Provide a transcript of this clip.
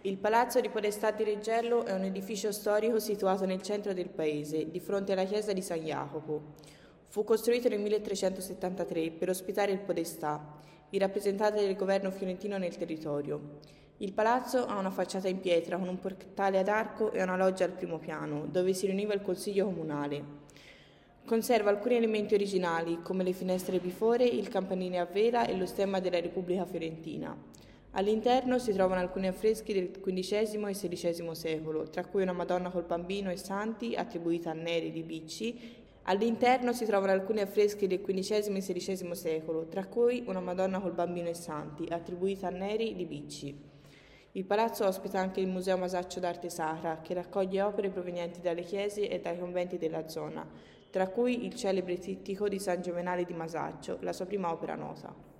Il Palazzo di Podestà di Reggello è un edificio storico situato nel centro del paese, di fronte alla chiesa di San Jacopo. Fu costruito nel 1373 per ospitare il Podestà, il rappresentante del governo fiorentino nel territorio. Il palazzo ha una facciata in pietra con un portale ad arco e una loggia al primo piano, dove si riuniva il consiglio comunale. Conserva alcuni elementi originali, come le finestre bifore, il campanile a vela e lo stemma della Repubblica Fiorentina. All'interno si trovano alcuni affreschi del XV e XVI secolo, tra cui una Madonna col Bambino e Santi, attribuita a Neri di Bicci. All'interno si trovano alcuni affreschi del XV e XVI secolo, tra cui una Madonna col Bambino e Santi, attribuita a Neri di Bicci. Il palazzo ospita anche il Museo Masaccio d'Arte Sacra, che raccoglie opere provenienti dalle chiese e dai conventi della zona, tra cui il celebre trittico di San Giovenale di Masaccio, la sua prima opera nota.